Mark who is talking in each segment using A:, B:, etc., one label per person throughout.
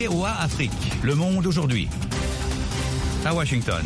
A: VOA Afrique, le monde aujourd'hui. À Washington.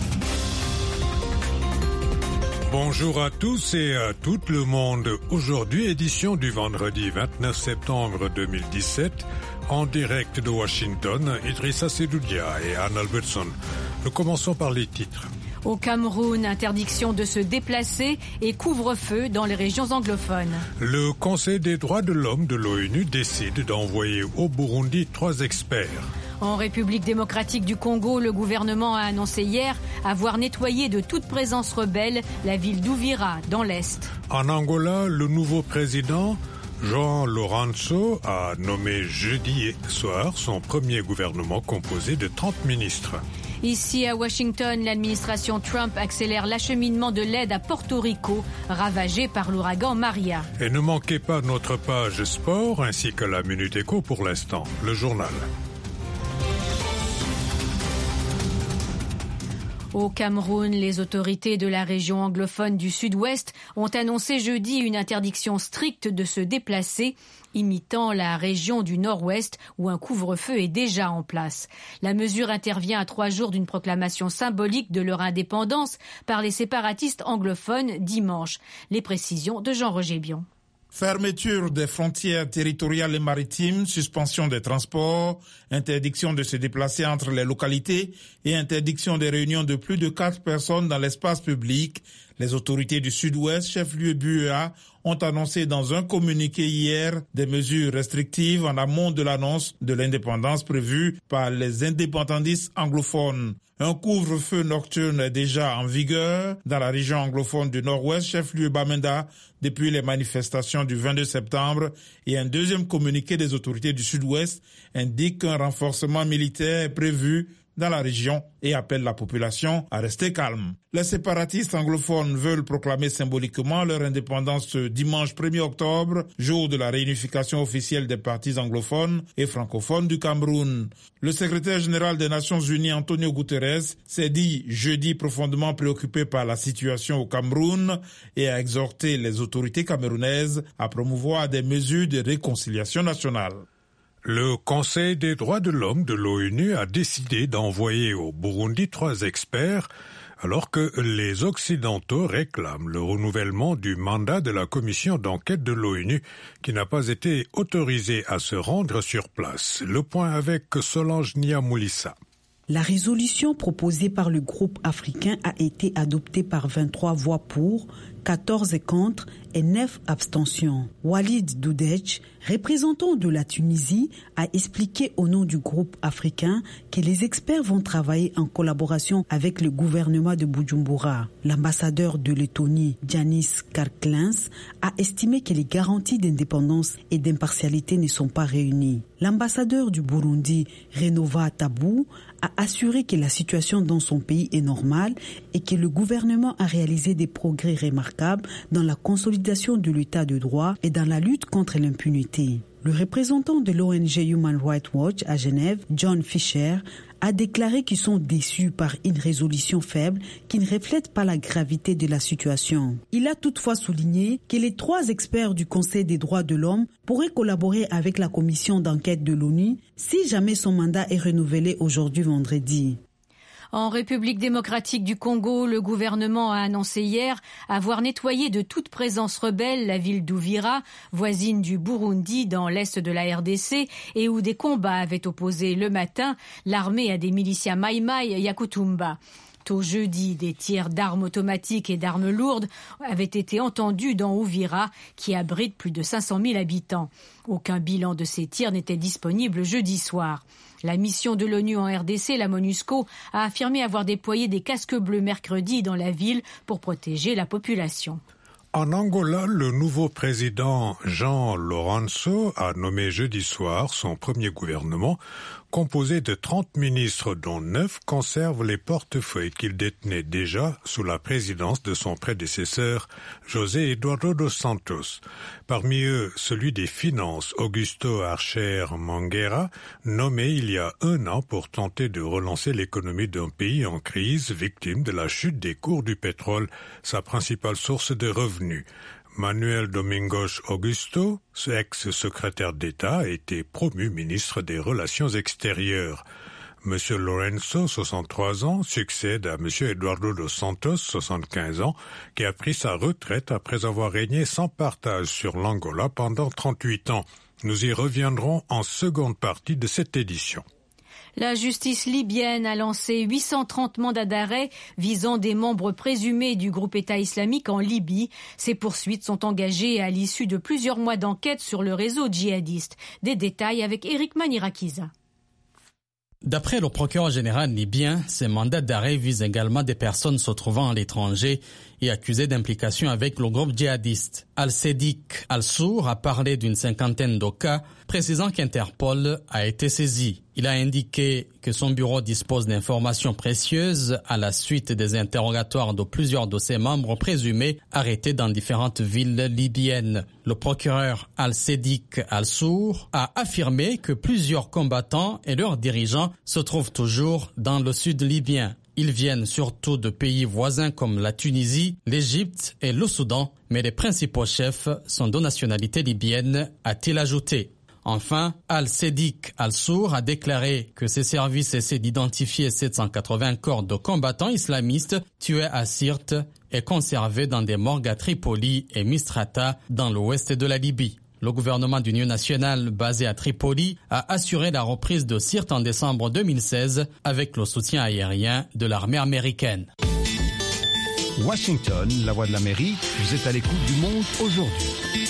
B: Bonjour à tous et à tout le monde. Aujourd'hui, édition du vendredi 29 septembre 2017, en direct de Washington, Idrissa Sedoudia et Anne Albertson. Nous commençons par les titres.
C: Au Cameroun, interdiction de se déplacer et couvre-feu dans les régions anglophones.
B: Le Conseil des droits de l'homme de l'ONU décide d'envoyer au Burundi 3 experts.
C: En République démocratique du Congo, le gouvernement a annoncé hier avoir nettoyé de toute présence rebelle la ville d'Uvira, dans l'Est.
B: En Angola, le nouveau président, João Lourenço, a nommé jeudi soir son premier gouvernement composé de 30 ministres.
C: Ici à Washington, l'administration Trump accélère l'acheminement de l'aide à Porto Rico, ravagée par l'ouragan Maria.
B: Et ne manquez pas notre page sport ainsi que la Minute Éco pour l'instant, le journal.
C: Au Cameroun, les autorités de la région anglophone du Sud-Ouest ont annoncé jeudi une interdiction stricte de se déplacer, imitant la région du Nord-Ouest où un couvre-feu est déjà en place. La mesure intervient à 3 jours d'une proclamation symbolique de leur indépendance par les séparatistes anglophones dimanche. Les précisions de Jean-Roger Bion.
D: Fermeture des frontières territoriales et maritimes, suspension des transports, interdiction de se déplacer entre les localités et interdiction des réunions de plus de 4 personnes dans l'espace public. Les autorités du Sud-Ouest, chef-lieu BUA, ont annoncé dans un communiqué hier des mesures restrictives en amont de l'annonce de l'indépendance prévue par les indépendantistes anglophones. Un couvre-feu nocturne est déjà en vigueur dans la région anglophone du Nord-Ouest, chef-lieu Bamenda, depuis les manifestations du 22 septembre, et un deuxième communiqué des autorités du Sud-Ouest indique qu'un renforcement militaire est prévu dans la région et appelle la population à rester calme. Les séparatistes anglophones veulent proclamer symboliquement leur indépendance ce dimanche 1er octobre, jour de la réunification officielle des partis anglophones et francophones du Cameroun. Le secrétaire général des Nations Unies, Antonio Guterres, s'est dit jeudi profondément préoccupé par la situation au Cameroun et a exhorté les autorités camerounaises à promouvoir des mesures de réconciliation nationale.
B: Le Conseil des droits de l'homme de l'ONU a décidé d'envoyer au Burundi 3 experts alors que les Occidentaux réclament le renouvellement du mandat de la commission d'enquête de l'ONU qui n'a pas été autorisée à se rendre sur place. Le point avec Solange Niamoulissa.
E: La résolution proposée par le groupe africain a été adoptée par 23 voix pour, 14 contre et 9 abstentions. Walid Doudech, représentant de la Tunisie, a expliqué au nom du groupe africain que les experts vont travailler en collaboration avec le gouvernement de Bujumbura. L'ambassadeur de Lettonie, Janis Karklins, a estimé que les garanties d'indépendance et d'impartialité ne sont pas réunies. L'ambassadeur du Burundi, Renova Tabou, a assuré que la situation dans son pays est normale et que le gouvernement a réalisé des progrès remarquables dans la consolidation de l'état de droit et dans la lutte contre l'impunité. Le représentant de l'ONG Human Rights Watch à Genève, John Fisher, a déclaré qu'ils sont déçus par une résolution faible qui ne reflète pas la gravité de la situation. Il a toutefois souligné que les 3 experts du Conseil des droits de l'homme pourraient collaborer avec la commission d'enquête de l'ONU si jamais son mandat est renouvelé aujourd'hui vendredi.
C: En République démocratique du Congo, le gouvernement a annoncé hier avoir nettoyé de toute présence rebelle la ville d'Uvira, voisine du Burundi dans l'est de la RDC, et où des combats avaient opposé le matin l'armée à des miliciens Maïmaï Yakutumba. Tôt jeudi, des tirs d'armes automatiques et d'armes lourdes avaient été entendus dans Uvira, qui abrite plus de 500 000 habitants. Aucun bilan de ces tirs n'était disponible jeudi soir. La mission de l'ONU en RDC, la MONUSCO, a affirmé avoir déployé des casques bleus mercredi dans la ville pour protéger la population.
B: En Angola, le nouveau président João Lourenço a nommé jeudi soir son premier gouvernement composé de 30 ministres dont 9 conservent les portefeuilles qu'il détenait déjà sous la présidence de son prédécesseur José Eduardo dos Santos. Parmi eux, celui des Finances, Augusto Archer Mangueira, nommé il y a 1 an pour tenter de relancer l'économie d'un pays en crise, victime de la chute des cours du pétrole, sa principale source de revenus. Manuel Domingos Augusto, ex-secrétaire d'État, a été promu ministre des Relations extérieures. M. Lourenço, 63 ans, succède à M. Eduardo dos Santos, 75 ans, qui a pris sa retraite après avoir régné sans partage sur l'Angola pendant 38 ans. Nous y reviendrons en seconde partie de cette édition.
C: La justice libyenne a lancé 830 mandats d'arrêt visant des membres présumés du groupe État islamique en Libye. Ces poursuites sont engagées à l'issue de plusieurs mois d'enquête sur le réseau djihadiste. Des détails avec Eric Manirakiza.
F: D'après le procureur général libyen, ces mandats d'arrêt visent également des personnes se trouvant à l'étranger et accusées d'implication avec le groupe djihadiste. Al-Sadiq Al-Sour a parlé d'une cinquantaine de cas, précisant qu'Interpol a été saisi. Il a indiqué que son bureau dispose d'informations précieuses à la suite des interrogatoires de plusieurs de ses membres présumés arrêtés dans différentes villes libyennes. Le procureur Al-Sadiq Al-Sour a affirmé que plusieurs combattants et leurs dirigeants se trouvent toujours dans le sud libyen. Ils viennent surtout de pays voisins comme la Tunisie, l'Égypte et le Soudan, mais les principaux chefs sont de nationalité libyenne, a-t-il ajouté. Enfin, Al-Sadiq Al-Sour a déclaré que ses services essaient d'identifier 780 corps de combattants islamistes tués à Sirte et conservés dans des morgues à Tripoli et Misrata dans l'ouest de la Libye. Le gouvernement d'union nationale basé à Tripoli a assuré la reprise de Sirte en décembre 2016 avec le soutien aérien de l'armée américaine.
A: Washington, la voix de l'Amérique, vous êtes à l'écoute du monde aujourd'hui.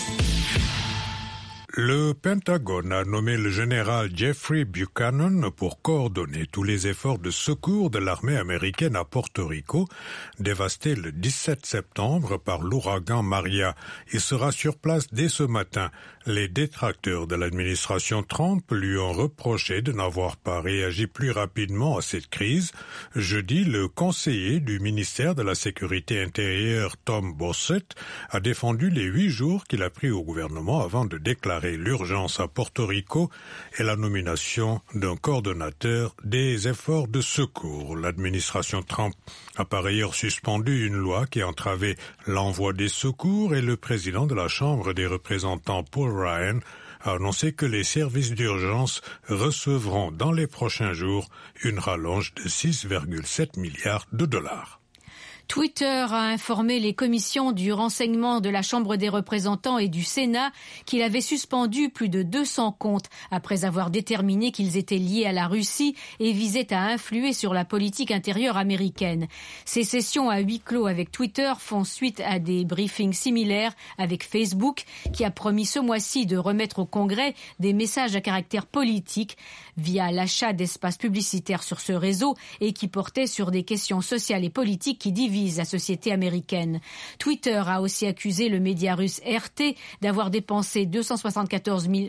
B: Le Pentagone a nommé le général Jeffrey Buchanan pour coordonner tous les efforts de secours de l'armée américaine à Porto Rico, dévasté le 17 septembre par l'ouragan Maria. Il sera sur place dès ce matin. Les détracteurs de l'administration Trump lui ont reproché de n'avoir pas réagi plus rapidement à cette crise. Jeudi, le conseiller du ministère de la Sécurité intérieure, Tom Bossett, a défendu les 8 jours qu'il a pris au gouvernement avant de déclarer l'urgence à Porto Rico et la nomination d'un coordonnateur des efforts de secours. L'administration Trump a par ailleurs suspendu une loi qui entravait l'envoi des secours et le président de la Chambre des représentants, Paul Ryan, a annoncé que les services d'urgence recevront dans les prochains jours une rallonge de 6,7 milliards de dollars.
C: Twitter a informé les commissions du renseignement de la Chambre des représentants et du Sénat qu'il avait suspendu plus de 200 comptes après avoir déterminé qu'ils étaient liés à la Russie et visaient à influer sur la politique intérieure américaine. Ces sessions à huis clos avec Twitter font suite à des briefings similaires avec Facebook, qui a promis ce mois-ci de remettre au Congrès des messages à caractère politique via l'achat d'espaces publicitaires sur ce réseau et qui portaient sur des questions sociales et politiques qui divisent la société américaine. Twitter a aussi accusé le média russe RT d'avoir dépensé 274 000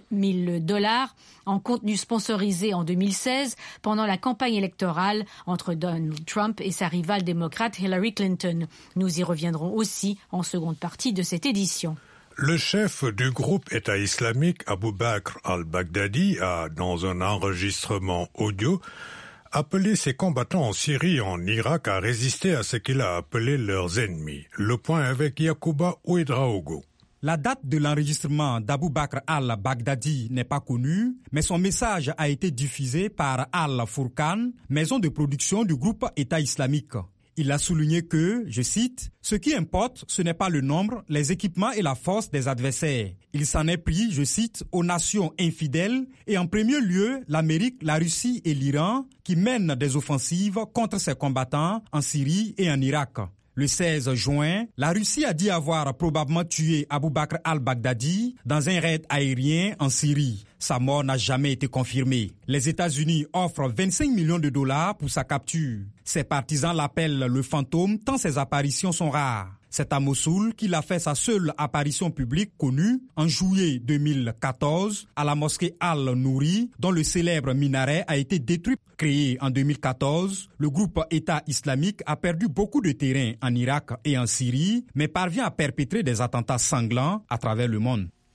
C: $ en contenu sponsorisé en 2016 pendant la campagne électorale entre Donald Trump et sa rivale démocrate Hillary Clinton. Nous y reviendrons aussi en seconde partie de cette édition.
B: Le chef du groupe État islamique Abu Bakr al-Baghdadi a, dans un enregistrement audio, appelé ses combattants en Syrie et en Irak à résister à ce qu'il a appelé leurs ennemis. Le point avec Yacouba Ouedraogo.
G: La date de l'enregistrement d'Abu Bakr al-Baghdadi n'est pas connue, mais son message a été diffusé par Al-Furqan, maison de production du groupe État islamique. Il a souligné que, je cite, « Ce qui importe, ce n'est pas le nombre, les équipements et la force des adversaires. Il s'en est pris, je cite, aux nations infidèles et en premier lieu l'Amérique, la Russie et l'Iran qui mènent des offensives contre ses combattants en Syrie et en Irak. » Le 16 juin, la Russie a dit avoir probablement tué Abu Bakr al-Baghdadi dans un raid aérien en Syrie. Sa mort n'a jamais été confirmée. Les États-Unis offrent 25 millions de dollars pour sa capture. Ses partisans l'appellent le fantôme tant ses apparitions sont rares. C'est à Mossoul qu'il a fait sa seule apparition publique connue en juillet 2014 à la mosquée Al-Nouri, dont le célèbre minaret a été détruit. Créé en 2014, le groupe État islamique a perdu beaucoup de terrain en Irak et en Syrie, mais parvient à perpétrer des attentats sanglants à travers le monde.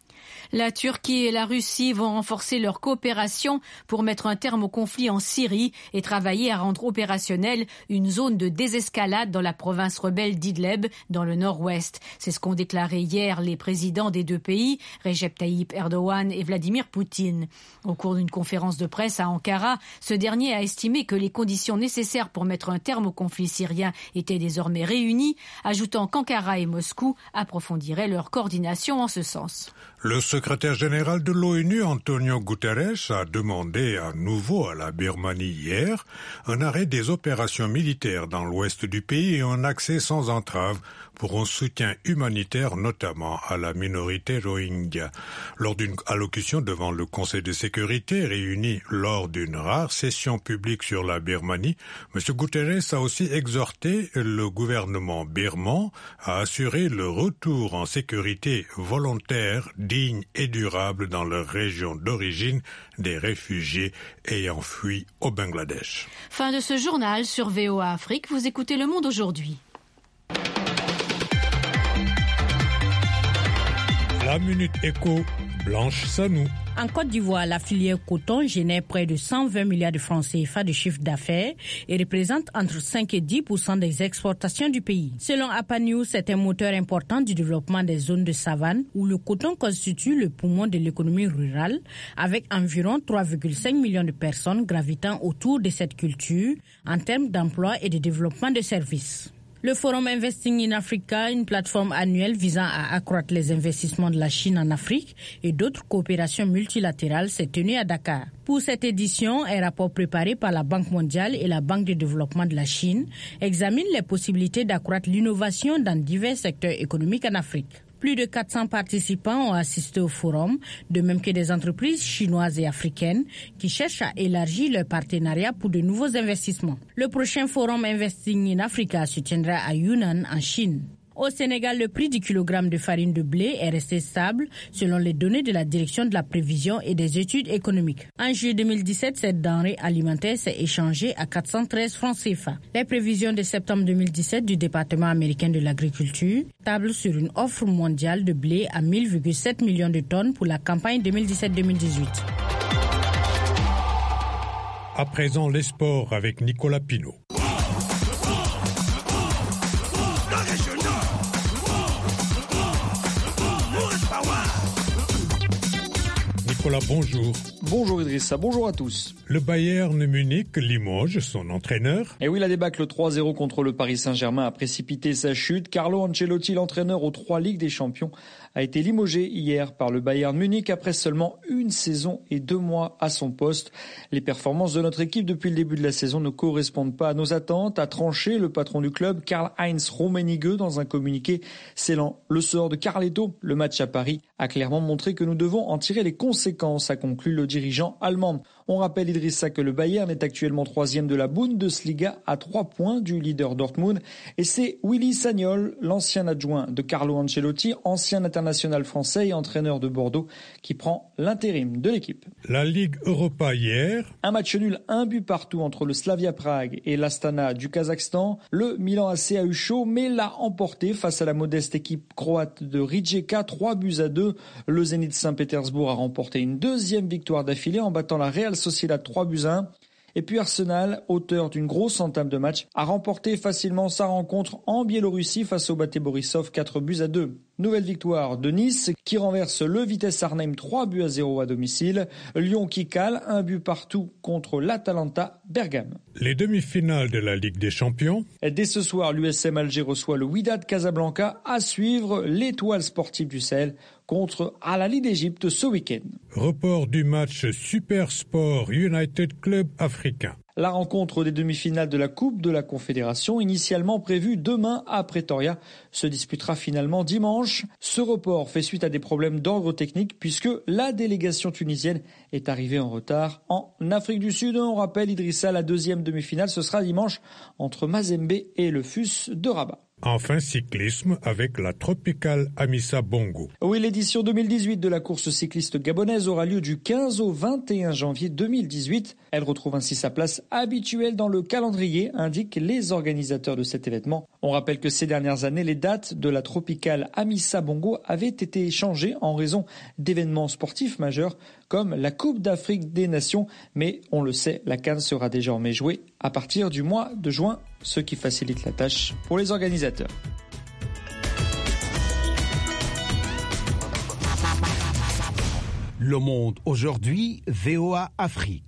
C: La Turquie et la Russie vont renforcer leur coopération pour mettre un terme au conflit en Syrie et travailler à rendre opérationnelle une zone de désescalade dans la province rebelle d'Idleb, dans le nord-ouest. C'est ce qu'ont déclaré hier les présidents des deux pays, Recep Tayyip Erdogan et Vladimir Poutine. Au cours d'une conférence de presse à Ankara, ce dernier a estimé que les conditions nécessaires pour mettre un terme au conflit syrien étaient désormais réunies, ajoutant qu'Ankara et Moscou approfondiraient leur coordination en ce sens.
B: Le secrétaire général de l'ONU, Antonio Guterres, a demandé à nouveau à la Birmanie hier un arrêt des opérations militaires dans l'ouest du pays et un accès sans entrave pour un soutien humanitaire, notamment à la minorité Rohingya. Lors d'une allocution devant le Conseil de sécurité réuni lors d'une rare session publique sur la Birmanie, M. Guterres a aussi exhorté le gouvernement birman à assurer le retour en sécurité volontaire, digne et durable dans leur région d'origine des réfugiés ayant fui au Bangladesh.
C: Fin de ce journal sur VOA Afrique. Vous écoutez Le Monde aujourd'hui.
B: La Minute Éco, Blanche Sanou.
H: En Côte d'Ivoire, la filière coton génère près de 120 milliards de francs CFA de chiffre d'affaires et représente entre 5 et 10% des exportations du pays. Selon APA News, c'est un moteur important du développement des zones de savane où le coton constitue le poumon de l'économie rurale, avec environ 3,5 millions de personnes gravitant autour de cette culture en termes d'emploi et de développement de services. Le Forum Investing in Africa, une plateforme annuelle visant à accroître les investissements de la Chine en Afrique et d'autres coopérations multilatérales, s'est tenu à Dakar. Pour cette édition, un rapport préparé par la Banque mondiale et la Banque de développement de la Chine examine les possibilités d'accroître l'innovation dans divers secteurs économiques en Afrique. Plus de 400 participants ont assisté au forum, de même que des entreprises chinoises et africaines qui cherchent à élargir leur partenariat pour de nouveaux investissements. Le prochain forum Investing in Africa se tiendra à Yunnan, en Chine. Au Sénégal, le prix du kilogramme de farine de blé est resté stable selon les données de la Direction de la prévision et des études économiques. En juillet 2017, cette denrée alimentaire s'est échangée à 413 francs CFA. Les prévisions de septembre 2017 du département américain de l'agriculture tablent sur une offre mondiale de blé à 1000,7 millions de tonnes pour la campagne 2017-2018.
B: À présent, les sports avec Nicolas Pinault. Nicolas, bonjour.
I: Bonjour Idrissa, bonjour à tous.
B: Le Bayern Munich limoge son entraîneur.
I: Et oui, la débâcle 3-0 contre le Paris Saint-Germain a précipité sa chute. Carlo Ancelotti, l'entraîneur aux 3 Ligues des Champions, a été limogé hier par le Bayern Munich après seulement 1 saison et 2 mois à son poste. Les performances de notre équipe depuis le début de la saison ne correspondent pas à nos attentes, a tranché le patron du club, Karl-Heinz Rummenigge, dans un communiqué scellant le sort de Carletto. Le match à Paris a clairement montré que nous devons en tirer les conséquences, a conclu le dirigeant allemand. On rappelle, Idrissa, que le Bayern est actuellement 3e de la Bundesliga à 3 points du leader Dortmund. Et c'est Willy Sagnol, l'ancien adjoint de Carlo Ancelotti, ancien international français et entraîneur de Bordeaux, qui prend l'intérim de l'équipe.
B: La Ligue Europa hier.
I: Un match nul, 1 but partout entre le Slavia Prague et l'Astana du Kazakhstan. Le Milan AC a eu chaud, mais l'a emporté face à la modeste équipe croate de Rijeka, 3-2. Le Zénith Saint-Pétersbourg a remporté une 2e victoire d'affilée en battant la Real Sociedad 3-1. Et puis Arsenal, auteur d'une grosse entame de match, a remporté facilement sa rencontre en Biélorussie face au Bate Borisov 4-2. Nouvelle victoire de Nice qui renverse le Vitesse Arnhem 3-0 à domicile. Lyon qui cale 1 but partout contre l'Atalanta Bergame.
B: Les demi-finales de la Ligue des Champions.
I: Dès ce soir, l'USM Alger reçoit le Wydad Casablanca. À suivre, l'Étoile sportive du Sahel contre Al Ahly d'Égypte ce week-end.
B: Report du match Super Sport United Club africain.
I: La rencontre des demi-finales de la Coupe de la Confédération, initialement prévue demain à Pretoria, se disputera finalement dimanche. Ce report fait suite à des problèmes d'ordre technique puisque la délégation tunisienne est arrivée en retard en Afrique du Sud. On rappelle, Idrissa, la 2e demi-finale, ce sera dimanche entre Mazembe et le FUS de Rabat.
B: Enfin, cyclisme avec la Tropicale Amissa Bongo.
I: Oui, l'édition 2018 de la course cycliste gabonaise aura lieu du 15 au 21 janvier 2018. Elle retrouve ainsi sa place habituelle dans le calendrier, indiquent les organisateurs de cet événement. On rappelle que ces dernières années, les dates de la Tropicale Amissa Bongo avaient été changées en raison d'événements sportifs majeurs comme la Coupe d'Afrique des Nations. Mais on le sait, la CAN sera désormais jouée à partir du mois de juin, ce qui facilite la tâche pour les organisateurs.
J: Le Monde aujourd'hui, VOA Afrique.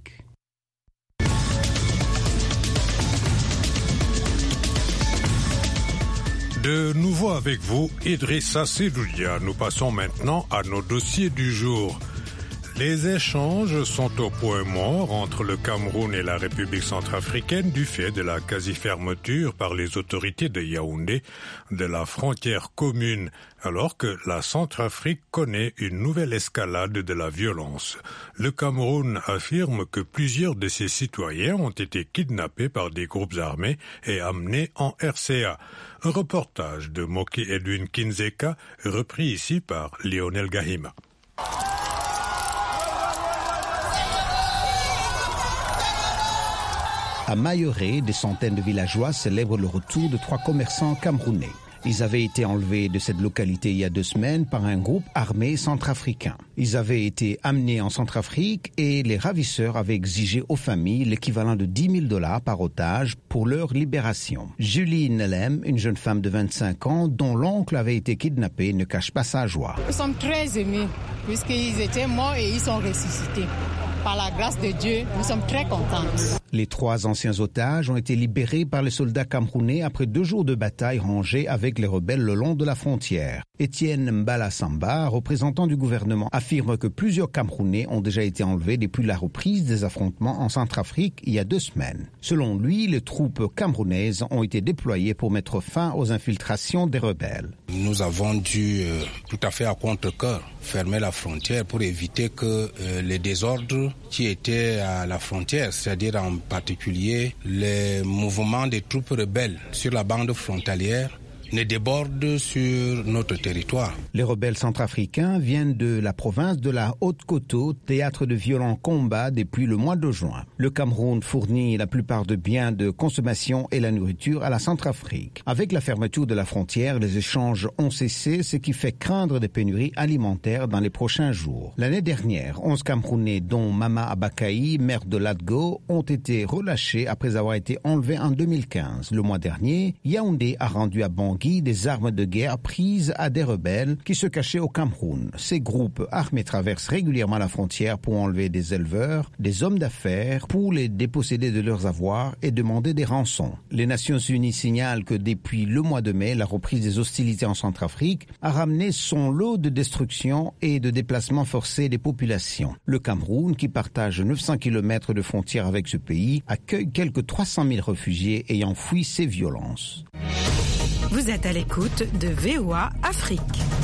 B: De nouveau avec vous, Idrissa Seloudia. Nous passons maintenant à nos dossiers du jour. Les échanges sont au point mort entre le Cameroun et la République centrafricaine du fait de la quasi-fermeture par les autorités de Yaoundé de la frontière commune, alors que la Centrafrique connaît une nouvelle escalade de la violence. Le Cameroun affirme que plusieurs de ses citoyens ont été kidnappés par des groupes armés et amenés en RCA. Un reportage de Moki Edwin Kinzeka, repris ici par Lionel Gahima.
J: À Mayoret, des centaines de villageois célèbrent le retour de 3 commerçants camerounais. Ils avaient été enlevés de cette localité il y a 2 semaines par un groupe armé centrafricain. Ils avaient été amenés en Centrafrique et les ravisseurs avaient exigé aux familles l'équivalent de $10,000 par otage pour leur libération. Julie Nelem, une jeune femme de 25 ans dont l'oncle avait été kidnappé, ne cache pas sa joie.
K: Nous sommes très émus puisqu'ils étaient morts et ils sont ressuscités. Par la grâce de Dieu, nous sommes très contents.
J: Les 3 anciens otages ont été libérés par les soldats camerounais après 2 jours de bataille rangée avec les rebelles le long de la frontière. Étienne Mbala Samba, représentant du gouvernement, affirme que plusieurs Camerounais ont déjà été enlevés depuis la reprise des affrontements en Centrafrique il y a 2 semaines. Selon lui, les troupes camerounaises ont été déployées pour mettre fin aux infiltrations des rebelles.
L: Nous avons dû, tout à fait à contre-cœur, fermer la frontière pour éviter que les désordres qui étaient à la frontière, c'est-à-dire en particulier les mouvements des troupes rebelles sur la bande frontalière, ne débordent sur notre territoire.
J: Les rebelles centrafricains viennent de la province de la Haute-Koto, théâtre de violents combats depuis le mois de juin. Le Cameroun fournit la plupart des biens de consommation et la nourriture à la Centrafrique. Avec la fermeture de la frontière, les échanges ont cessé, ce qui fait craindre des pénuries alimentaires dans les prochains jours. L'année dernière, 11 Camerounais, dont Mama Abakaï, maire de Latgo, ont été relâchés après avoir été enlevés en 2015. Le mois dernier, Yaoundé a rendu à Bangui des armes de guerre prises à des rebelles qui se cachaient au Cameroun. Ces groupes armés traversent régulièrement la frontière pour enlever des éleveurs, des hommes d'affaires, pour les déposséder de leurs avoirs et demander des rançons. Les Nations Unies signalent que depuis le mois de mai, la reprise des hostilités en Centrafrique a ramené son lot de destruction et de déplacements forcés des populations. Le Cameroun, qui partage 900 km de frontière avec ce pays, accueille quelques 300 000 réfugiés ayant fui ces violences.
M: Vous êtes à l'écoute de VOA Afrique.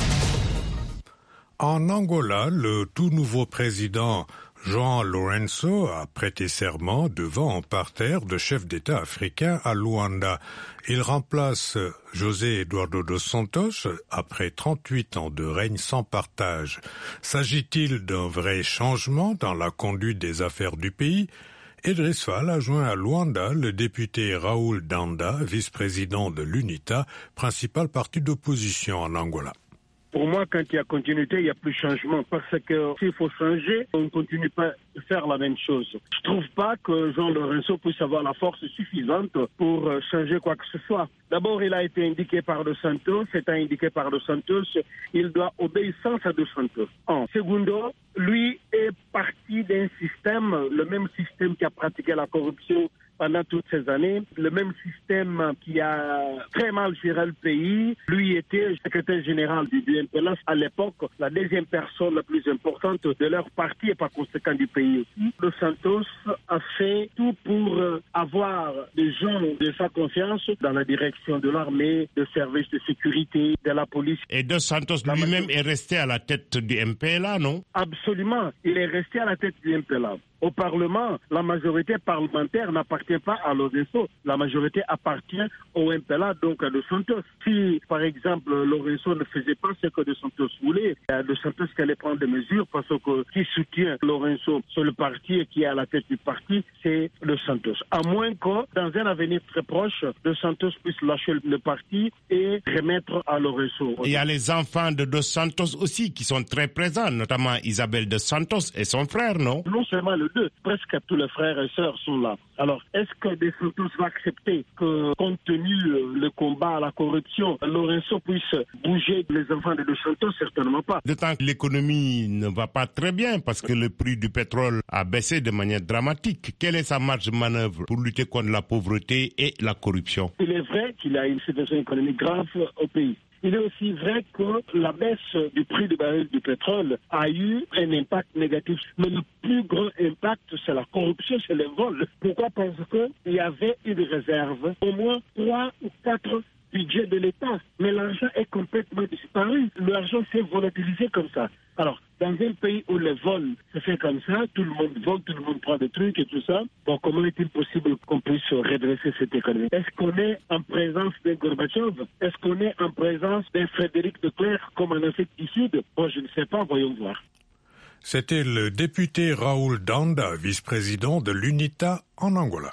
B: En Angola, le tout nouveau président João Lourenço a prêté serment devant un parterre de chefs d'État africains à Luanda. Il remplace José Eduardo dos Santos après 38 ans de règne sans partage. S'agit-il d'un vrai changement dans la conduite des affaires du pays ? Idriss Fall a joint à Luanda le député Raoul Danda, vice-président de l'UNITA, principal parti d'opposition en Angola.
N: Pour moi, quand il y a continuité, il n'y a plus de changement. Parce que s'il faut changer, on ne continue pas de faire la même chose. Je ne trouve pas que João Lourenço puisse avoir la force suffisante pour changer quoi que ce soit. D'abord, il a été indiqué par Dos Santos. Étant indiqué par Dos Santos, il doit obéissance à Dos Santos. En secondo, lui est parti d'un système, le même système qui a pratiqué la corruption pendant toutes ces années, le même système qui a très mal géré le pays. Lui était secrétaire général du MPLA à l'époque, la deuxième personne la plus importante de leur parti et par conséquent du pays aussi. Dos Santos a fait tout pour avoir des gens de sa confiance dans la direction de l'armée, des services de sécurité, de la police.
O: Et Dos Santos lui-même est resté à la tête du MPLA, non?
N: Absolument, il est resté à la tête du MPLA. au Parlement, la majorité parlementaire n'appartient pas à Lourenço. La majorité appartient au MPLA, donc à Dos Santos. Si, par exemple, Lourenço ne faisait pas ce que Dos Santos voulait, Dos Santos allait prendre des mesures parce que qui soutient Lourenço sur le parti et qui est à la tête du parti, c'est Dos Santos. À moins que, dans un avenir très proche, Dos Santos puisse lâcher le parti et remettre à Lourenço.
O: Il y a les enfants de Dos Santos aussi qui sont très présents, notamment Isabel Dos Santos et son frère, non?
N: Non seulement les deux, presque tous les frères et sœurs sont là. Alors, est-ce que Dos Santos va accepter que, compte tenu le combat à la corruption, Lourenço puisse bouger les enfants de Dos Santos? Certainement pas.
O: D'autant que l'économie ne va pas très bien parce que le prix du pétrole a baissé de manière dramatique. Quelle est sa marge de manœuvre pour lutter contre la pauvreté et la corruption?
N: Il est vrai qu'il y a une situation économique grave au pays. Il est aussi vrai que la baisse du prix du baril du pétrole a eu un impact négatif. Mais le plus grand impact, c'est la corruption, c'est les vols. Pourquoi? Parce qu'il y avait une réserve, au moins 3 ou 4 budgets de l'État. Mais l'argent est complètement disparu. L'argent s'est volatilisé comme ça. Alors, dans un pays où les vols se fait comme ça, tout le monde vole, tout le monde prend des trucs et tout ça, bon, comment est-il possible qu'on puisse redresser cette économie? Est-ce qu'on est en présence d'un Gorbatchev? Est-ce qu'on est en présence d'un Frédéric de Klerk comme en Afrique du Sud? Bon, je ne sais pas, voyons voir.
B: C'était le député Raoul Danda, vice-président de l'UNITA en Angola.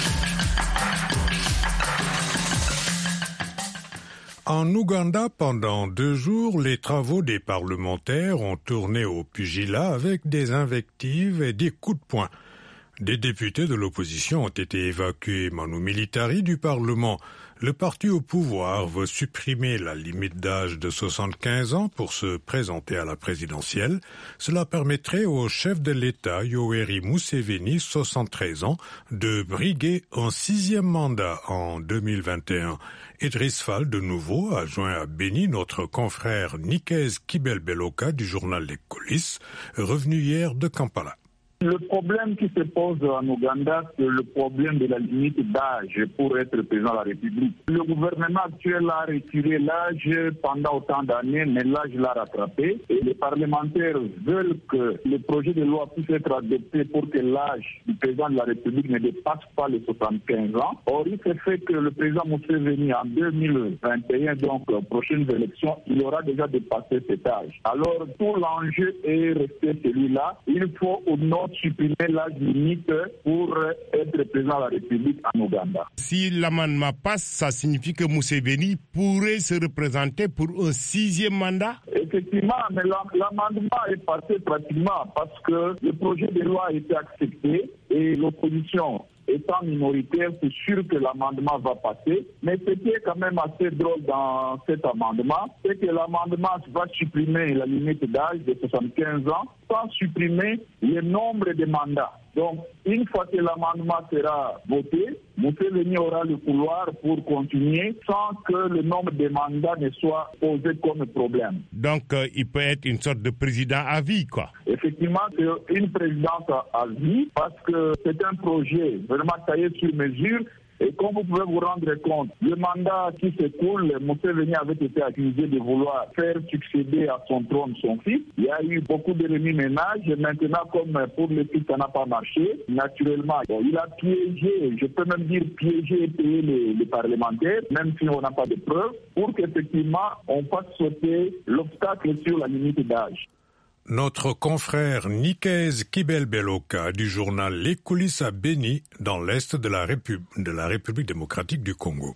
B: En Ouganda, pendant 2 jours, les travaux des parlementaires ont tourné au pugilat avec des invectives et des coups de poing. Des députés de l'opposition ont été évacués manu militari du Parlement. Le parti au pouvoir veut supprimer la limite d'âge de 75 ans pour se présenter à la présidentielle. Cela permettrait au chef de l'État, Yoweri Museveni, 73 ans, de briguer un 6e mandat en 2021. Idriss Fall, de nouveau, a joint à Béni notre confrère Nikez Kibel-Beloka du journal Les Coulisses, revenu hier de Kampala.
P: Le problème qui se pose en Ouganda, c'est le problème de la limite d'âge pour être président de la République. Le gouvernement actuel a reculé l'âge pendant autant d'années, mais l'âge l'a rattrapé. Et les parlementaires veulent que le projet de loi puisse être adopté pour que l'âge du président de la République ne dépasse pas les 75 ans. Or, il se fait que le président Museveni, en 2021, donc aux prochaines élections, il aura déjà dépassé cet âge. Alors, tout l'enjeu est resté celui-là. Il faut au nom supprimer l'âge limite pour être président de la République en Ouganda.
O: Si l'amendement passe, ça signifie que Museveni pourrait se représenter pour un 6e mandat?
P: Effectivement, mais l'amendement est passé pratiquement parce que le projet de loi a été accepté et l'opposition étant minoritaire, c'est sûr que l'amendement va passer. Mais ce qui est quand même assez drôle dans cet amendement, c'est que l'amendement va supprimer la limite d'âge de 75 ans sans supprimer le nombre de mandats. Donc, une fois que l'amendement sera voté, Museveni aura le couloir pour continuer sans que le nombre de mandats ne soit posé comme problème.
O: Donc, il peut être une sorte de président à vie, quoi.
P: Effectivement, c'est une présidence à vie parce que c'est un projet vraiment taillé sur mesure. Et comme vous pouvez vous rendre compte, le mandat qui s'écoule, Museveni avait été accusé de vouloir faire succéder à son trône son fils. Il y a eu beaucoup de remue-ménage. Et maintenant, comme pour le fils, ça n'a pas marché, naturellement, il a piégé, je peux même dire piégé et payé les parlementaires, même si on n'a pas de preuves, pour qu'effectivement, on fasse sauter l'obstacle sur la limite d'âge.
B: Notre confrère Nikez Kibel-Beloka du journal Les Coulisses à Béni, dans l'est de la République démocratique du Congo.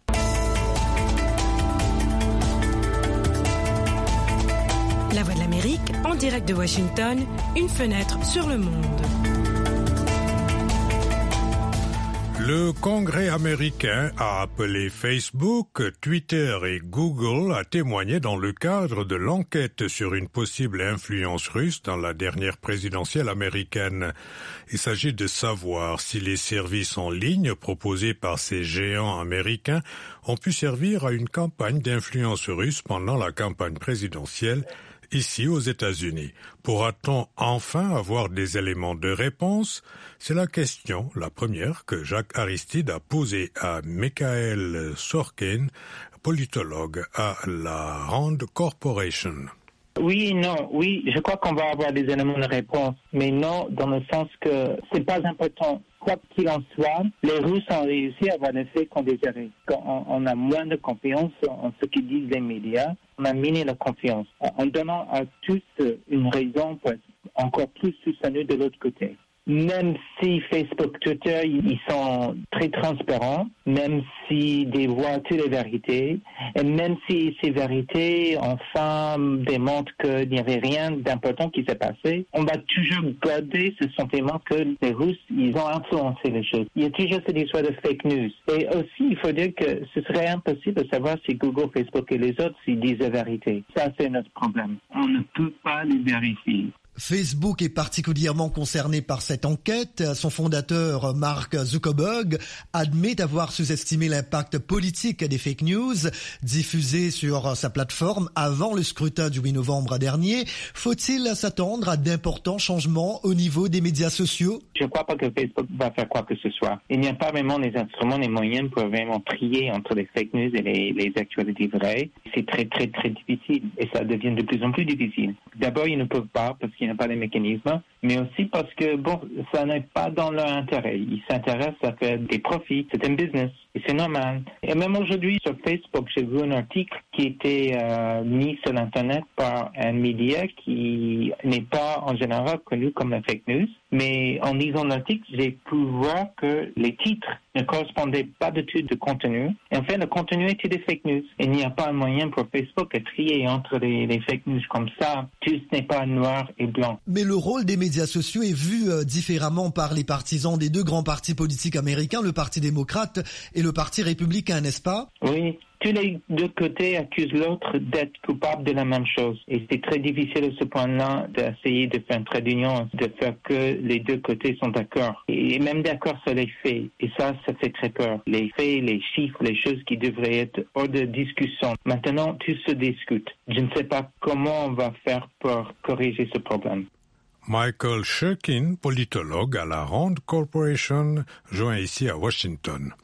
M: La Voix de l'Amérique, en direct de Washington, une fenêtre sur le monde.
B: Le Congrès américain a appelé Facebook, Twitter et Google à témoigner dans le cadre de l'enquête sur une possible influence russe dans la dernière présidentielle américaine. Il s'agit de savoir si les services en ligne proposés par ces géants américains ont pu servir à une campagne d'influence russe pendant la campagne présidentielle ici aux États-Unis. Pourra-t-on enfin avoir des éléments de réponse? C'est la question, la première, que Jacques Aristide a posée à Michael Sorkin, politologue à la Rand Corporation.
Q: Oui et non. Oui, je crois qu'on va avoir des éléments de réponse, mais non dans le sens que c'est pas important. Quoi qu'il en soit, les Russes ont réussi à avoir l'effet qu'on désirait. Quand on a moins de confiance en ce que disent les médias, on a miné la confiance en donnant à tous une raison pour être encore plus soutenus de l'autre côté. Même si Facebook, Twitter, ils sont très transparents, même si dévoilent toutes les vérités, et même si ces vérités, enfin, démontrent qu'il n'y avait rien d'important qui s'est passé, on va toujours garder ce sentiment que les Russes, ils ont influencé les choses. Il y a toujours cette histoire de fake news. Et aussi, il faut dire que ce serait impossible de savoir si Google, Facebook et les autres, s'ils disent la vérité. Ça, c'est notre problème. On ne peut pas les vérifier.
R: Facebook est particulièrement concerné par cette enquête. Son fondateur, Mark Zuckerberg, admet avoir sous-estimé l'impact politique des fake news diffusées sur sa plateforme avant le scrutin du 8 novembre dernier. Faut-il s'attendre à d'importants changements au niveau des médias sociaux?
Q: Je ne crois pas que Facebook va faire quoi que ce soit. Il n'y a pas vraiment les instruments, les moyens pour vraiment trier entre les fake news et les actualités vraies. C'est très, très, très difficile et ça devient de plus en plus difficile. D'abord, ils ne peuvent pas parce qu'il n'y a pas les mécanismes, mais aussi parce que, ça n'est pas dans leur intérêt. Ils s'intéressent à faire des profits. C'est un business et c'est normal. Et même aujourd'hui, sur Facebook, j'ai vu un article qui était mis sur l'Internet par un média qui n'est pas en général connu comme la fake news. Mais en lisant l'article, j'ai pu voir que les titres ne correspondaient pas du tout au contenu. Et en fait, le contenu était des fake news. Il n'y a pas un moyen pour Facebook de trier entre les fake news comme ça. Tout n'est pas noir et blanc.
R: Mais le rôle des médias sociaux est vu différemment par les partisans des deux grands partis politiques américains, le Parti démocrate et le Parti républicain, n'est-ce pas?
Q: Oui. Tous les deux côtés accusent l'autre d'être coupable de la même chose. Et c'est très difficile à ce point-là d'essayer de faire un trait d'union, de faire que les deux côtés sont d'accord. Et même d'accord sur les faits. Et ça fait très peur. Les faits, les chiffres, les choses qui devraient être hors de discussion. Maintenant, tout se discute. Je ne sais pas comment on va faire pour corriger ce problème.
B: Michael Shirkin, politologue à la Rand Corporation, joint ici à Washington.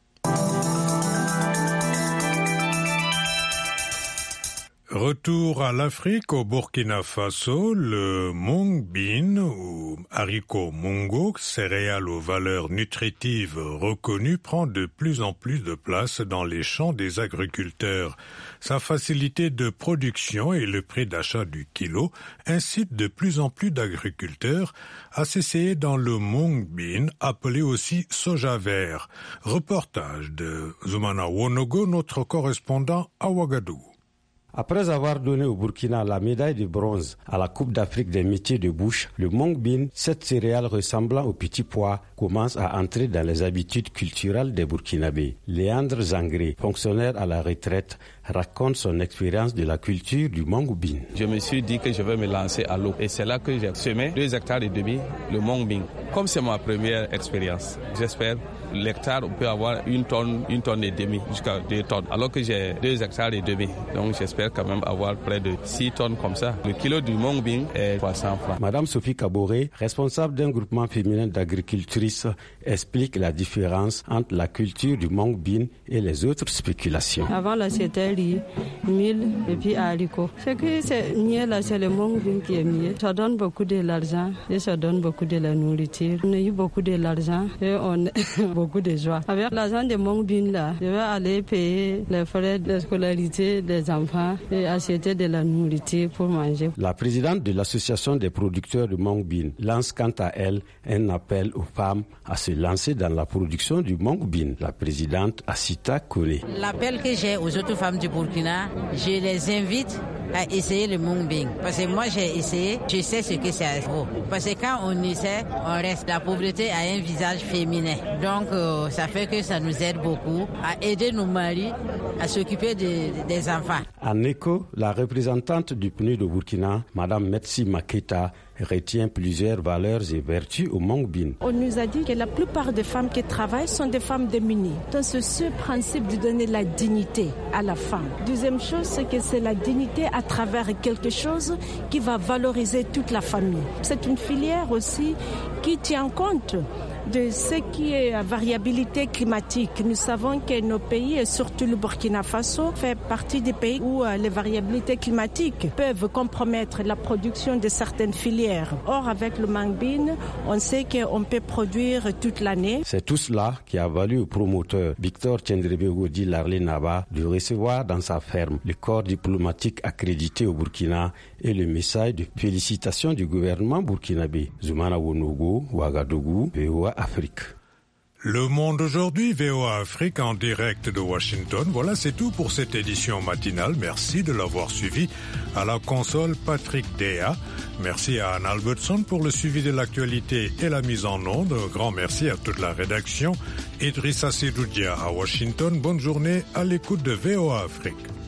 B: Retour à l'Afrique, au Burkina Faso, le mung bean ou haricot mungo, céréale aux valeurs nutritives reconnues, prend de plus en plus de place dans les champs des agriculteurs. Sa facilité de production et le prix d'achat du kilo incitent de plus en plus d'agriculteurs à s'essayer dans le mung bean, appelé aussi soja vert. Reportage de Zoumana Wonogo, notre correspondant à Ouagadougou.
S: Après avoir donné au Burkina la médaille de bronze à la Coupe d'Afrique des métiers de bouche, le mung bean, cette céréale ressemblant au petit pois, commence à entrer dans les habitudes culturelles des Burkinabés. Léandre Zangré, fonctionnaire à la retraite, raconte son expérience de la culture du mung bean.
T: Je me suis dit que je vais me lancer à l'eau et c'est là que j'ai semé 2,5 hectares le mung bean. Comme c'est ma première expérience, j'espère l'hectare on peut avoir 1 tonne et demie jusqu'à 2 tonnes alors que j'ai 2,5 hectares. Donc j'espère quand même avoir près de 6 tonnes comme ça. Le kilo du mung bean est 300 francs.
S: Madame Sophie Kaboré, responsable d'un groupement féminin d'agricultrices, explique la différence entre la culture du mung bean et les autres spéculations.
U: Avant là c'était riz, mil et puis haricot. Ce que c'est mieux là, c'est le mung bean qui est mieux. Ça donne beaucoup de l'argent et ça donne beaucoup de la nourriture. On a eu beaucoup de l'argent et on beaucoup de joie. Avec l'argent de mung bean là, je vais aller payer les frais de scolarité des enfants et acheter de la nourriture pour manger.
S: La présidente de l'association des producteurs de mung bean lance quant à elle un appel aux femmes à se lancer dans la production du mung bean. La présidente Assita Kone.
V: L'appel que j'ai aux autres femmes du Burkina, je les invite à essayer le mung bean. Parce que moi j'ai essayé, je sais ce que c'est gros. Parce que quand on essaie, on reste. La pauvreté a un visage féminin. Donc ça fait que ça nous aide beaucoup à aider nos maris à s'occuper des enfants.
S: En écho, la représentante du PNUD de Burkina, Madame Metsi Maketa, retient plusieurs valeurs et vertus au mung bean.
W: On nous a dit que la plupart des femmes qui travaillent sont des femmes démunies. Donc c'est ce principe de donner la dignité à la femme. Deuxième chose, c'est que c'est la dignité à travers quelque chose qui va valoriser toute la famille. C'est une filière aussi qui tient compte de ce qui est variabilité climatique. Nous savons que nos pays, et surtout le Burkina Faso, fait partie des pays où les variabilités climatiques peuvent compromettre la production de certaines filières. Or, avec le mangue bean, on sait qu'on peut produire toute l'année.
S: C'est tout cela qui a valu au promoteur Victor Tchendrebego-Di Larlé-Naba de recevoir dans sa ferme le corps diplomatique accrédité au Burkina et le message de félicitations du gouvernement burkinabé. Zoumana Wonogo, Ouagadougou, VOA Afrique.
B: Le Monde aujourd'hui, VOA Afrique en direct de Washington. Voilà, c'est tout pour cette édition matinale. Merci de l'avoir suivi. À la console, Patrick Dea. Merci à Anne Albertson pour le suivi de l'actualité et la mise en onde. Grand merci à toute la rédaction. Idrissa Sedoudia à Washington. Bonne journée à l'écoute de VOA Afrique.